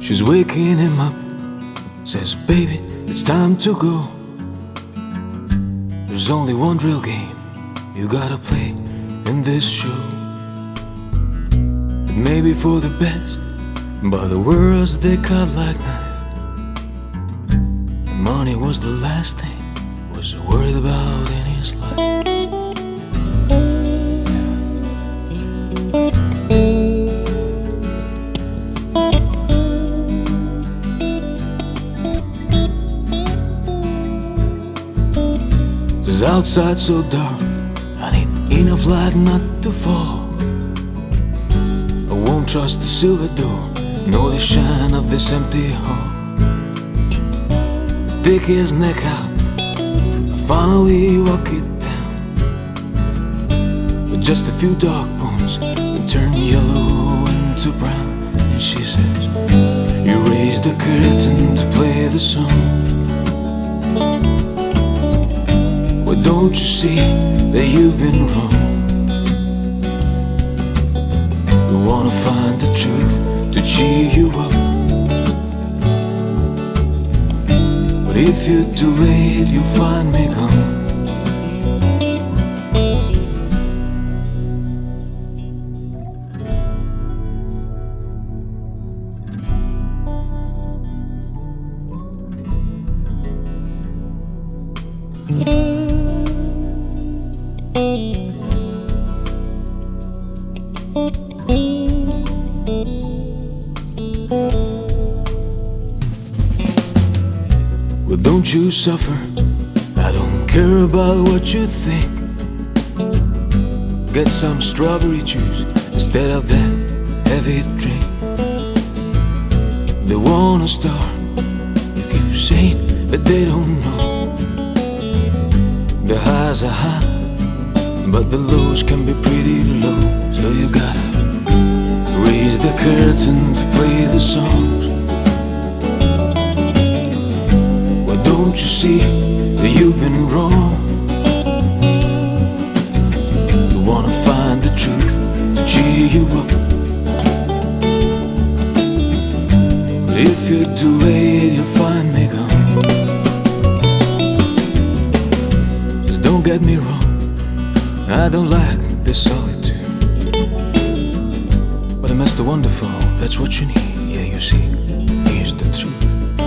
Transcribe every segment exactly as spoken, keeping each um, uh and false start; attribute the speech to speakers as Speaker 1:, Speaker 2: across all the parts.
Speaker 1: She's waking him up, says, baby, it's time to go. There's only one real game you gotta play in this show. It may be for the best, but the words they cut like knife. Money was the last thing was worried about in his life. It's outside so dark, I need enough light not to fall. I won't trust the silver door, nor the shine of this empty hall. Stick his neck out, I finally walk it down. With just a few dark bones that turn yellow into brown. And she says, you raise the curtain to play the song. Well, don't you see that you've been wrong? You wanna find the truth to cheer you up, but if you're too late, you'll find me gone. Well, don't you suffer, I don't care about what you think. Get some strawberry juice instead of that heavy drink. They want a star, you keep saying that they don't know. The highs are high, but the lows can be pretty low. So you gotta raise the curtain to play the songs. Well, don't you see that you've been wrong? You wanna find the truth to cheer you up, but if you're too late, you'll find me gone. Just don't get me wrong, I don't like this solitude, but Mister Wonderful, that's what you need. Yeah, you see, here's the truth.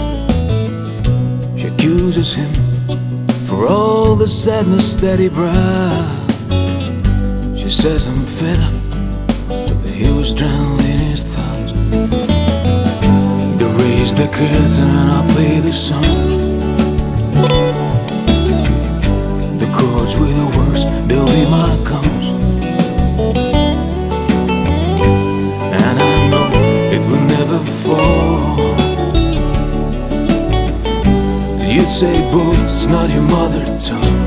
Speaker 1: She accuses him for all the sadness that he brought. She says I'm fed up, but he was drowned in his thoughts. They raise the curtain and I play the song. The chords with the words, they'll be my cones. And I know it will never fall. You'd say, boy, it's not your mother tongue.